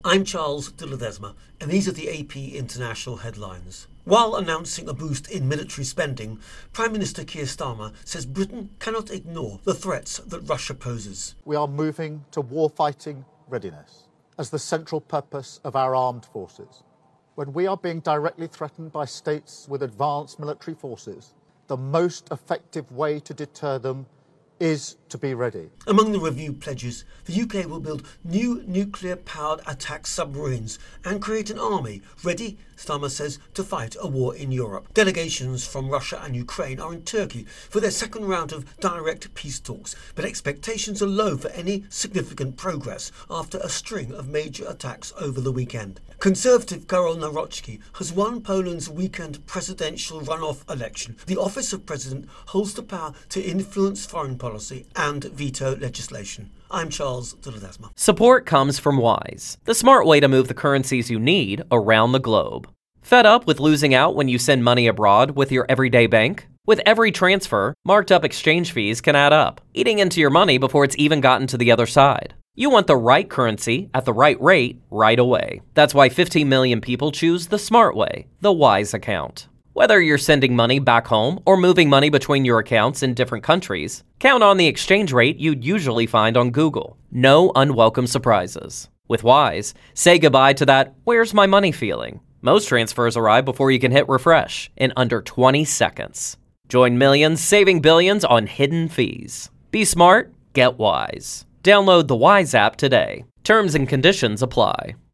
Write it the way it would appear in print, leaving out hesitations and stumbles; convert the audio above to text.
I'm Charles de Ledesma, and these are the AP International headlines. While announcing a boost in military spending, Prime Minister Keir Starmer says Britain cannot ignore the threats that Russia poses. We are moving to warfighting readiness as the central purpose of our armed forces. When we are being directly threatened by states with advanced military forces, the most effective way to deter them is to be ready. Among the review pledges, the UK will build new nuclear-powered attack submarines and create an army ready, Starmer says, to fight a war in Europe. Delegations from Russia and Ukraine are in Turkey for their second round of direct peace talks, but expectations are low for any significant progress after a string of major attacks over the weekend. Conservative Karol Nawrocki has won Poland's weekend presidential runoff election. The office of president holds the power to influence foreign policy and veto legislation. I'm Charles de Ledesma. Support comes from Wise, the smart way to move the currencies you need around the globe. Fed up with losing out when you send money abroad with your everyday bank? With every transfer, marked up exchange fees can add up, eating into your money before it's even gotten to the other side. You want the right currency at the right rate right away. That's why 15 million people choose the smart way, the Wise account. Whether you're sending money back home or moving money between your accounts in different countries, count on the exchange rate you'd usually find on Google. No unwelcome surprises. With Wise, say goodbye to that "where's my money" feeling. Most transfers arrive before you can hit refresh in under 20 seconds. Join millions saving billions on hidden fees. Be smart, get Wise. Download the Wise app today. Terms and conditions apply.